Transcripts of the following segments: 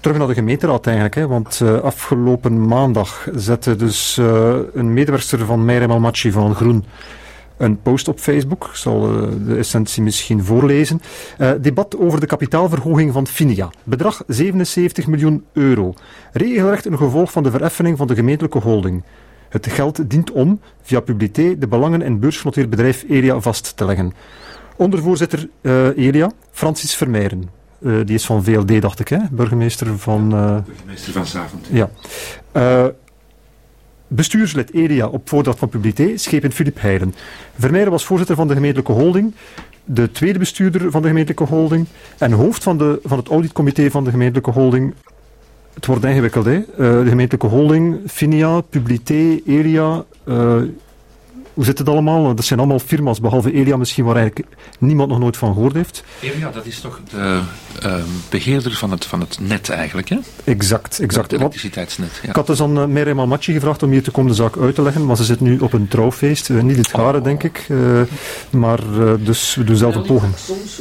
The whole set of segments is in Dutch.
terug naar de gemeenteraad eigenlijk, hè, want afgelopen maandag zette dus een medewerkster van Meirem Almaty van Groen een post op Facebook. Ik zal de essentie misschien voorlezen. Debat over de kapitaalverhoging van Finia. Bedrag 77 miljoen euro. Regelrecht een gevolg van de vereffening van de gemeentelijke holding. Het geld dient om, via Publité, de belangen in beursgenoteerd bedrijf Elia vast te leggen. Ondervoorzitter Elia, Francis Vermeijren. Die is van VLD, dacht ik, hè? Burgemeester van... Burgemeester van Zavent. Ja. Bestuurslid Elia op voordracht van Publité, schepen Philippe Heijden. Vermeijren was voorzitter van de gemeentelijke holding, de tweede bestuurder van de gemeentelijke holding en hoofd van het auditcomité van de gemeentelijke holding. Het wordt ingewikkeld, hè? De gemeentelijke holding, Finia, Publité, Elia... hoe zit het allemaal? Dat zijn allemaal firma's, behalve Elia misschien, waar eigenlijk niemand nog nooit van gehoord heeft. Elia, dat is toch de beheerder van het net eigenlijk, hè? Exact. Het elektriciteitsnet. Ja. Ik had dus aan Meirem Almaty gevraagd om hier te komen de zaak uit te leggen, maar ze zit nu op een trouwfeest. Niet het gare, denk ik. Maar dus we doen zelf een poging.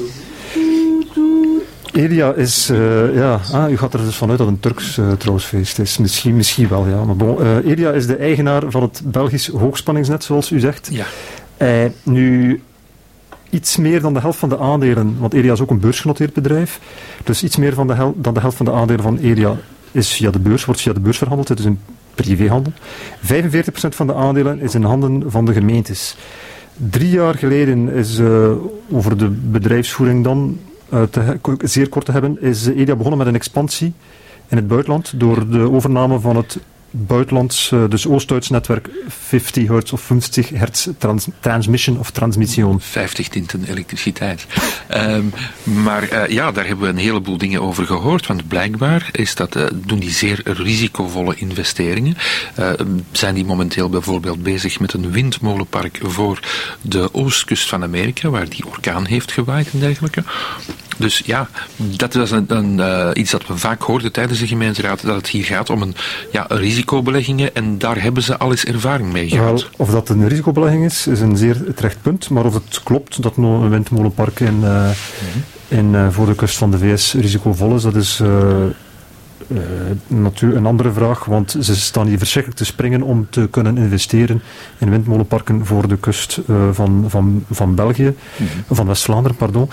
Elia is, u gaat er dus vanuit dat het een Turks trouwfeest is. Misschien wel, ja. Maar bon, Elia is de eigenaar van het Belgisch hoogspanningsnet, zoals u zegt. Ja. Nu, iets meer dan de helft van de aandelen, want Elia is ook een beursgenoteerd bedrijf, dus iets meer dan de helft van de aandelen van Elia is wordt via de beurs verhandeld. Het is een privéhandel. 45% van de aandelen is in handen van de gemeentes. 3 jaar geleden is over de bedrijfsvoering dan zeer kort te hebben, is Elia begonnen met een expansie in het buitenland door de overname van het buitenlands, dus Oost-Duits netwerk 50 hertz of 50 hertz transmission of transmission. 50 tinten elektriciteit. Maar daar hebben we een heleboel dingen over gehoord, want blijkbaar is dat, doen die zeer risicovolle investeringen. Zijn die momenteel bijvoorbeeld bezig met een windmolenpark voor de oostkust van Amerika, waar die orkaan heeft gewaaid en dergelijke. Dus ja, dat was iets dat we vaak hoorden tijdens de gemeenteraad, dat het hier gaat om een risicobeleggingen en daar hebben ze al eens ervaring mee gehad. Wel, of dat een risicobelegging is een zeer terecht punt, maar of het klopt dat een windmolenpark voor de kust van de VS risicovol is, dat is natuurlijk een andere vraag, want ze staan hier verschrikkelijk te springen om te kunnen investeren in windmolenparken voor de kust van België, van West-Vlaanderen, pardon,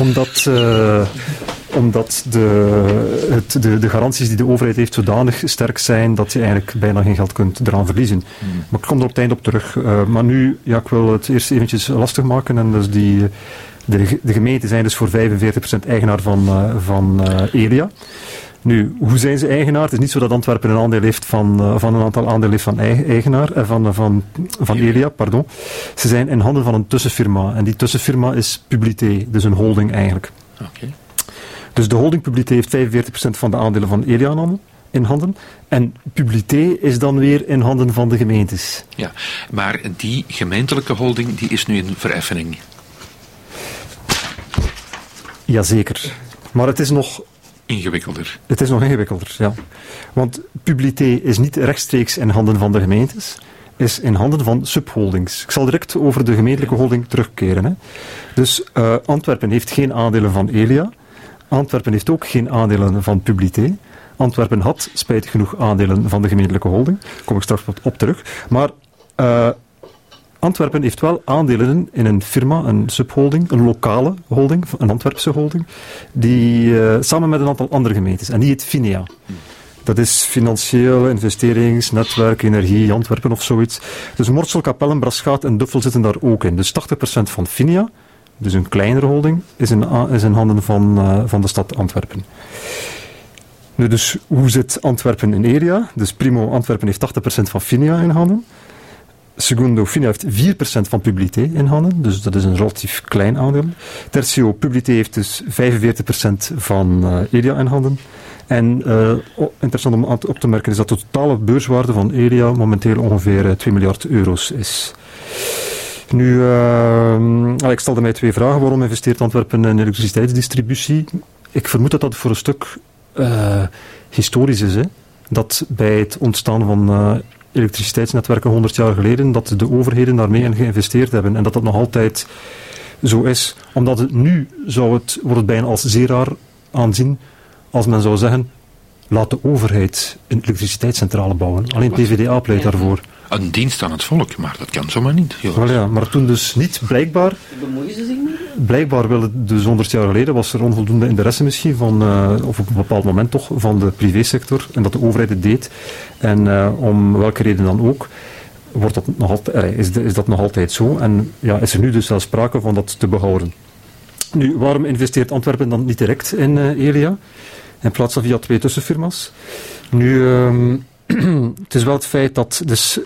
omdat de garanties die de overheid heeft zodanig sterk zijn dat je eigenlijk bijna geen geld kunt eraan verliezen. Maar ik kom er op het eind op terug. Maar nu, ik wil het eerst eventjes lastig maken en dus de gemeenten zijn dus voor 45% eigenaar van Elia. Nu, hoe zijn ze eigenaar? Het is niet zo dat Antwerpen een aandeel heeft van een aantal aandelen heeft van eigenaar, van Elia, pardon. Ze zijn in handen van een tussenfirma. En die tussenfirma is Publité, dus een holding eigenlijk. Okay. Dus de holding Publité heeft 45% van de aandelen van Elia in handen. En Publité is dan weer in handen van de gemeentes. Ja, maar die gemeentelijke holding die is nu in vereffening. Jazeker. Maar het is nog ingewikkelder. Het is nog ingewikkelder, ja. Want Publité is niet rechtstreeks in handen van de gemeentes, is in handen van subholdings. Ik zal direct over de gemeentelijke holding terugkeren. Hè. Dus Antwerpen heeft geen aandelen van Elia. Antwerpen heeft ook geen aandelen van Publité. Antwerpen had, spijtig genoeg, aandelen van de gemeentelijke holding. Daar kom ik straks op terug. Maar Antwerpen heeft wel aandelen in een firma, een subholding, een lokale holding, een Antwerpse holding, die samen met een aantal andere gemeentes. En die heet Finia. Dat is financieel, investeringsnetwerk, energie, Antwerpen of zoiets. Dus Mortsel, Kapellen, Braschaat en Duffel zitten daar ook in. Dus 80% van Finia, dus een kleinere holding, is in handen van de stad Antwerpen. Nu, dus hoe zit Antwerpen in Elia? Dus primo, Antwerpen heeft 80% van Finia in handen. Segundo, Finia heeft 4% van Publité in handen, dus dat is een relatief klein aandeel. Tertio, Publité heeft dus 45% van Elia in handen. En interessant om op te merken is dat de totale beurswaarde van Elia momenteel ongeveer 2 miljard euro's is. Nu, ik stelde mij 2 vragen. Waarom investeert Antwerpen in elektriciteitsdistributie? Ik vermoed dat dat voor een stuk historisch is. Hè? Dat bij het ontstaan van elektriciteitsnetwerken 100 jaar geleden, dat de overheden daarmee in geïnvesteerd hebben. En dat dat nog altijd zo is. Omdat het nu wordt het bijna als zeer raar aanzien als men zou zeggen, laat de overheid een elektriciteitscentrale bouwen. Alleen PvdA pleit daarvoor. Een dienst aan het volk, maar dat kan zomaar niet. Wel ja, maar toen dus niet, blijkbaar. Bemoeien ze zich niet? Blijkbaar dus 100 jaar geleden was er onvoldoende interesse misschien of op een bepaald moment toch, van de privésector en dat de overheid het deed. En om welke reden dan ook, wordt dat nog altijd, is dat nog altijd zo. En ja, is er nu dus wel sprake van dat te behouden. Nu, waarom investeert Antwerpen dan niet direct in Elia? In plaats van via 2 tussenfirma's? Nu, het is wel het feit dat dus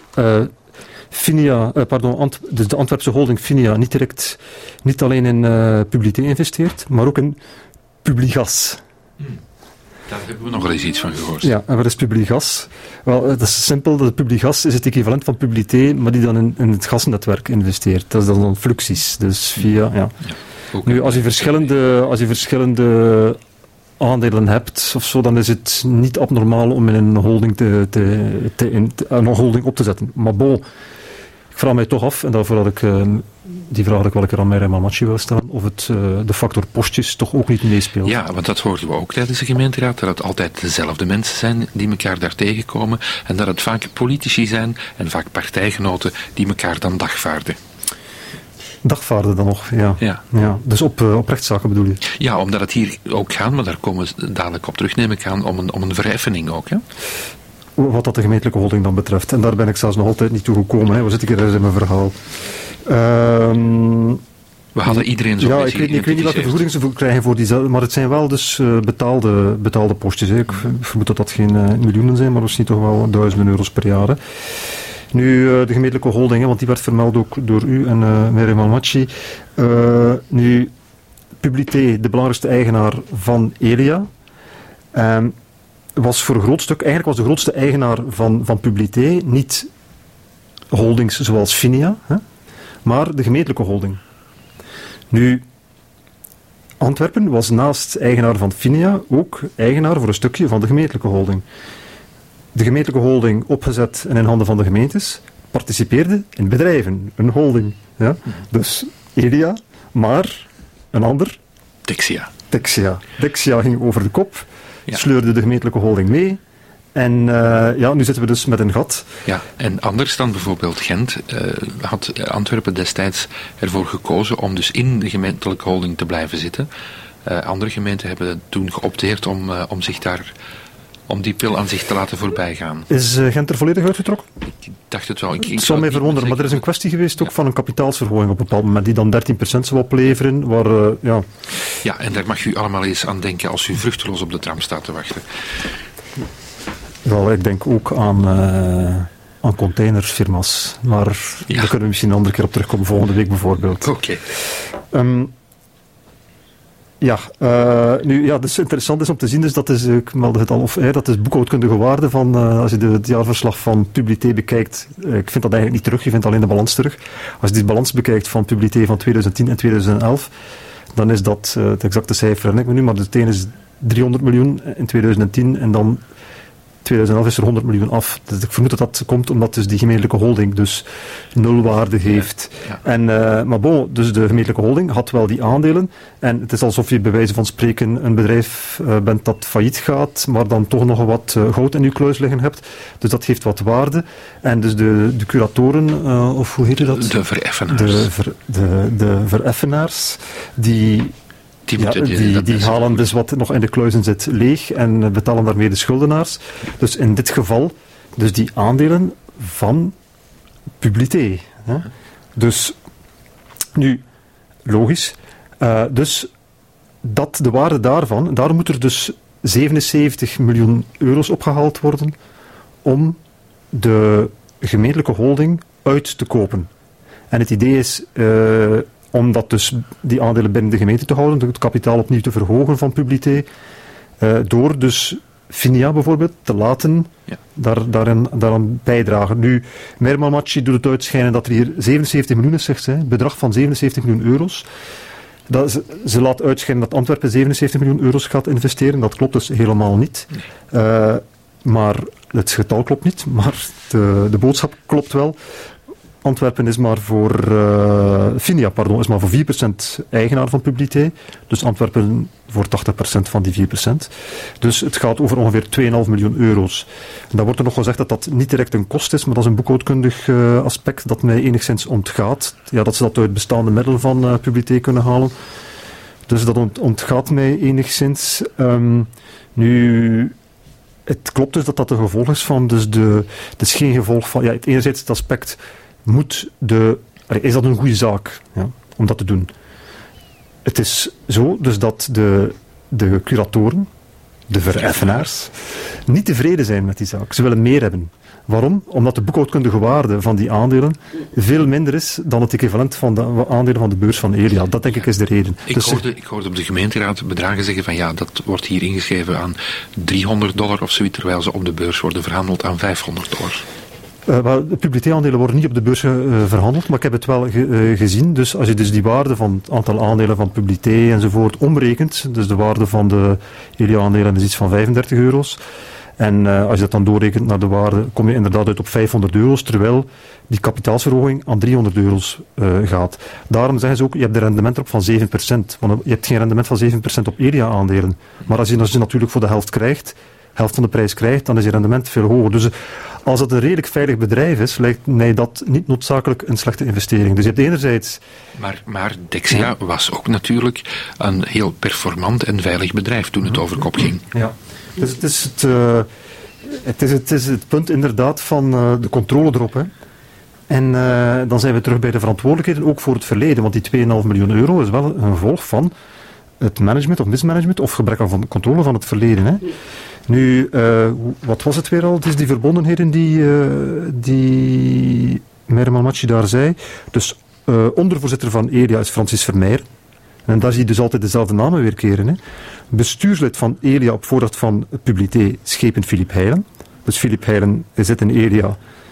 dus de Antwerpse holding Finia niet alleen in Publité investeert, maar ook in Publigas. Daar hebben we nog wel eens iets van gehoord. Ja, en wat is Publigas? Wel, dat is simpel. Publigas is het equivalent van Publité, maar die dan in het gasnetwerk investeert. Dat is dan Fluxys. Dus via, ja. Nu, als je verschillende aandelen hebt of zo, dan is het niet abnormaal om in een holding een holding op te zetten. Maar bon, ik vraag mij toch af, en daarvoor had ik die vraag ik wel een keer aan Merima Machi wil stellen, of het de factor postjes toch ook niet meespeelt. Ja, want dat hoorden we ook tijdens de gemeenteraad, dat het altijd dezelfde mensen zijn die elkaar daar tegenkomen en dat het vaak politici zijn en vaak partijgenoten die elkaar dan dagvaarden. Dagvaarden dan nog, ja. Ja. Dus op rechtszaken bedoel je? Ja, omdat het hier ook gaat, maar daar komen we dadelijk op terug, neem ik aan, om een verheffening ook, hè? Wat dat de gemeentelijke holding dan betreft. En daar ben ik zelfs nog altijd niet toe gekomen. Hè. Waar zit ik er in mijn verhaal? We hadden iedereen zo'n beetje ik weet niet welke vergoeding ze krijgen voor diezelfde, maar het zijn wel dus betaalde postjes. Hè. Ik vermoed dat dat geen miljoenen zijn, maar misschien toch wel duizenden euro's per jaar. Hè. Nu, de gemeentelijke holding, want die werd vermeld ook door u en Merima Machi. Nu, Publité, de belangrijkste eigenaar van Elia, was voor een groot stuk, eigenlijk was de grootste eigenaar van Publité niet holdings zoals Finia, hè, maar de gemeentelijke holding. Nu, Antwerpen was naast eigenaar van Finia ook eigenaar voor een stukje van de gemeentelijke holding. De gemeentelijke holding, opgezet en in handen van de gemeentes, participeerde in bedrijven, een holding. Ja? Dus Elia, maar een ander? Dexia. Dexia ging over de kop, sleurde de gemeentelijke holding mee. En nu zitten we dus met een gat. Ja, en anders dan bijvoorbeeld Gent had Antwerpen destijds ervoor gekozen om dus in de gemeentelijke holding te blijven zitten. Andere gemeenten hebben toen geopteerd om die pil aan zich te laten voorbijgaan. Is Gent er volledig uitgetrokken? Ik dacht het wel. Ik zou mij verwonderen, maar er is een kwestie geweest ook van een kapitaalsverhoging op een bepaald moment, die dan 13% zou opleveren. Ja, en daar mag u allemaal eens aan denken als u vruchteloos op de tram staat te wachten. Wel, ik denk ook aan containerfirma's, maar daar kunnen we misschien een andere keer op terugkomen, volgende week bijvoorbeeld. Oké. Dus interessant is om te zien, dus dat is, ik meldde het al dat is boekhoudkundige waarde van, als je het jaarverslag van Publité bekijkt, ik vind dat eigenlijk niet terug, je vindt alleen de balans terug. Als je die balans bekijkt van Publité van 2010 en 2011, dan is dat het exacte cijfer, denk ik me nu, maar het ene is 300 miljoen in 2010 en dan 2011 is er 100 miljoen af. Dus ik vermoed dat dat komt omdat dus die gemeentelijke holding dus nul waarde heeft. Ja. Maar bon, dus de gemeentelijke holding had wel die aandelen. En het is alsof je bij wijze van spreken een bedrijf bent dat failliet gaat, maar dan toch nog wat goud in je kluis liggen hebt. Dus dat geeft wat waarde. En dus de curatoren, of hoe heet dat? De vereffenaars. De vereffenaars, die halen dus wat nog in de kluizen zit leeg en betalen daarmee de schuldenaars. Dus in dit geval, dus die aandelen van Publité. Hè? Dus, nu, logisch. Dus dat de waarde daarvan, daar moet er dus 77 miljoen euro's opgehaald worden om de gemeentelijke holding uit te kopen. En het idee is om dat dus die aandelen binnen de gemeente te houden, het kapitaal opnieuw te verhogen van Publité, door dus Finia bijvoorbeeld te laten daaraan bijdragen. Nu, Merima Machi doet het uitschijnen dat er hier 77 miljoen is, zegt zij, een bedrag van 77 miljoen euro's. Ze laat uitschijnen dat Antwerpen 77 miljoen euro's gaat investeren, dat klopt dus helemaal niet. Maar het getal klopt niet, maar de boodschap klopt wel. Antwerpen is maar voor Finia, is maar voor 4% eigenaar van Publité. Dus Antwerpen voor 80% van die 4%. Dus het gaat over ongeveer 2,5 miljoen euro's. En dan wordt er nog gezegd dat dat niet direct een kost is, maar dat is een boekhoudkundig aspect dat mij enigszins ontgaat. Ja, dat ze dat uit bestaande middelen van Publité kunnen halen. Dus dat ontgaat mij enigszins. Nu... Het klopt dus dat dat een gevolg is van, dus het is geen gevolg van, het enerzijds het aspect, is dat een goede zaak, om dat te doen? Het is zo, dus dat de curatoren, de vereffenaars, niet tevreden zijn met die zaak. Ze willen meer hebben. Waarom? Omdat de boekhoudkundige waarde van die aandelen veel minder is dan het equivalent van de aandelen van de beurs van Elia. Dat denk ik is de reden. Ik hoorde op de gemeenteraad bedragen zeggen van dat wordt hier ingeschreven aan $300 of zoiets, terwijl ze op de beurs worden verhandeld aan $500. De Publité-aandelen worden niet op de beurs verhandeld, maar ik heb het wel gezien. Dus als je dus die waarde van het aantal aandelen van Publité enzovoort omrekent, dus de waarde van de Elia-aandelen is iets van €35. En als je dat dan doorrekent naar de waarde, kom je inderdaad uit op €500, terwijl die kapitaalsverhoging aan €300 gaat. Daarom zeggen ze ook, je hebt een rendement op van 7%. Want je hebt geen rendement van 7% op Elia-aandelen. Maar als je natuurlijk voor de helft van de prijs krijgt, dan is je rendement veel hoger. Dus als het een redelijk veilig bedrijf is, lijkt mij dat niet noodzakelijk een slechte investering. Dus je hebt enerzijds... Maar Dexia was ook natuurlijk een heel performant en veilig bedrijf toen het over kop ging. Ja. Dus het is het punt inderdaad van de controle erop. Hè. En dan zijn we terug bij de verantwoordelijkheden, ook voor het verleden. Want die €2,5 miljoen is wel een gevolg van het management of mismanagement of gebrek aan controle van het verleden. Hè. Nu, wat was het weer al? Het is die verbondenheden die Meir Malmachi daar zei. Dus ondervoorzitter van Elia is Francis Vermeer. En daar zie je dus altijd dezelfde namen weer keren. Hè. Bestuurslid van Elia op voordracht van Publité, schepen Philippe Heijlen. Dus Philippe Heijlen zit in Elia,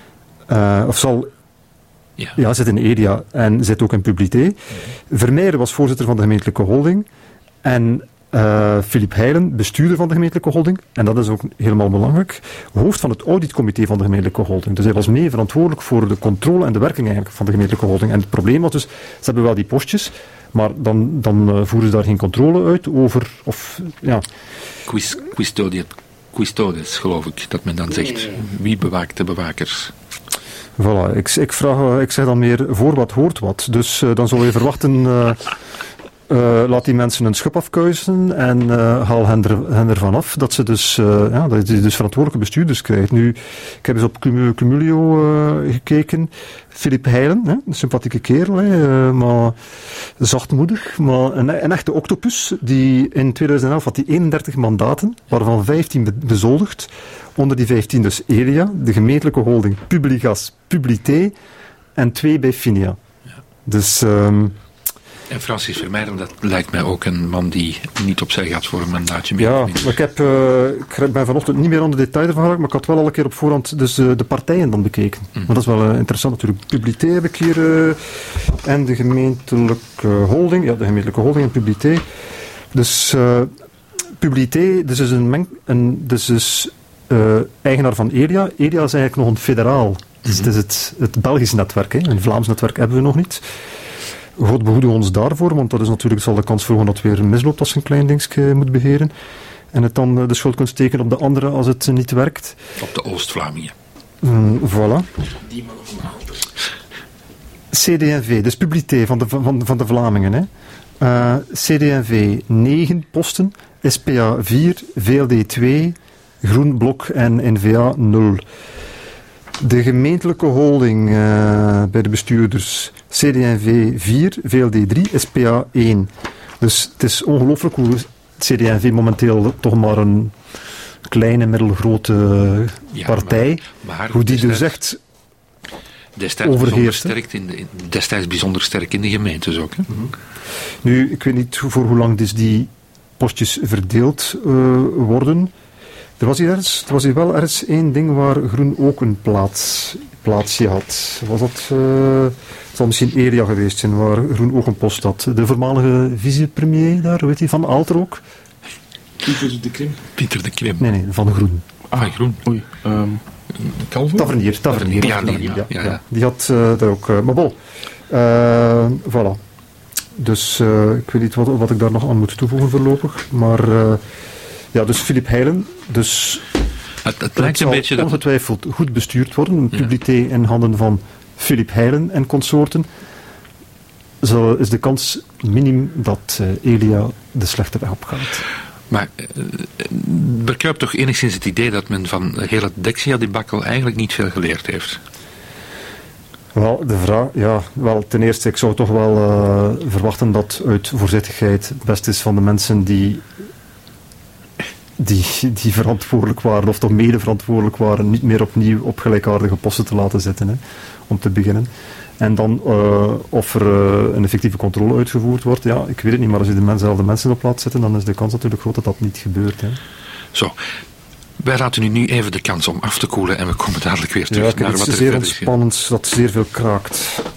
zit in Elia en zit ook in Publité. Vermeer was voorzitter van de gemeentelijke holding. En Philippe Heijlen, bestuurder van de gemeentelijke holding. En dat is ook helemaal belangrijk. Hoofd van het auditcomité van de gemeentelijke holding. Dus hij was mee verantwoordelijk voor de controle en de werking eigenlijk van de gemeentelijke holding. En het probleem was dus, ze hebben wel die postjes, maar dan voeren ze daar geen controle uit over, of ja... Custodes, geloof ik, dat men dan zegt. Wie bewaakt de bewakers? Voilà, ik zeg dan meer voor wat hoort wat. Dus dan zou je verwachten... laat die mensen een schub afkuisen en haal hen ervan af dat ze dus, dat je dus verantwoordelijke bestuurders krijgt. Nu, ik heb eens op Cumulio gekeken. Philippe Heijlen, een sympathieke kerel, maar zachtmoedig, maar een echte octopus. Die in 2011 had die 31 mandaten, waarvan 15 bezoldigd. Onder die 15 dus Elia, de gemeentelijke holding Publigas, Publité en 2 bij Finia. Ja. Dus... En Francis Vermeer, dat lijkt mij ook een man die niet opzij gaat voor een mandaatje meer. Ja, maar ik ben vanochtend niet meer aan de details ervan geraakt, maar ik had wel al een keer op voorhand dus, de partijen dan bekeken. Maar dat is wel interessant natuurlijk. Publité heb ik hier en de gemeentelijke holding. Ja, de gemeentelijke holding en Publité. Dus Publité, dus is eigenaar van Elia. Elia is eigenlijk nog een federaal. Dus het is het Belgisch netwerk. Hè. Een Vlaams netwerk hebben we nog niet. God behoede ons daarvoor, want dat is natuurlijk, zal de kans verhogen dat het weer misloopt als je een klein dingetje moet beheren. En het dan de schuld kunt steken op de andere als het niet werkt. Op de Oost-Vlamingen. Voilà. Die man of een ander. CD&V, dus Publité van de Vlamingen. Hè. CD&V 9 posten, SPA 4, VLD 2, Groen Blok en NVA 0. De gemeentelijke holding bij de bestuurders CD&V 4, VLD 3, SPA 1. Dus het is ongelooflijk hoe CD&V momenteel toch maar een kleine, middelgrote partij, maar hoe die dus echt overheerst. Destijds bijzonder sterk in de gemeentes ook. Hè? Nu, ik weet niet voor hoe lang dus die postjes verdeeld worden. Er was hier wel ergens één ding waar Groen ook een plaatsje had. Was dat... het zal misschien Elia geweest zijn, waar Groen ook een post had. De voormalige vicepremier daar, weet je, van Aalter ook? Pieter de Krim. Pieter de Krim. Nee, van Groen. Van Groen. Oei. Calvo? Tavernier. Ja. Die had daar ook... maar bon. Voilà. Dus ik weet niet wat ik daar nog aan moet toevoegen voorlopig. Maar dus Philippe Heylen. Dus het lijkt een beetje... ongetwijfeld goed bestuurd worden. Een publicité in handen van Philippe Heylen en consorten. Zo is de kans minim dat Elia de slechte weg opgaat. Maar er kruipt toch enigszins het idee dat men van heel het Dexia-debacle eigenlijk niet veel geleerd heeft? Wel, de vraag, ten eerste, ik zou toch wel verwachten dat uit voorzichtigheid het best is van de mensen die verantwoordelijk waren, of toch mede verantwoordelijk waren, niet meer opnieuw op gelijkaardige posten te laten zitten, hè, om te beginnen. En dan of er een effectieve controle uitgevoerd wordt, ja, ik weet het niet, maar als je dezelfde mensen op laat zitten, dan is de kans natuurlijk groot dat dat niet gebeurt. Hè. Zo, wij laten u nu even de kans om af te koelen en we komen dadelijk weer terug naar wat er zeer verder is. Spannend dat zeer veel kraakt.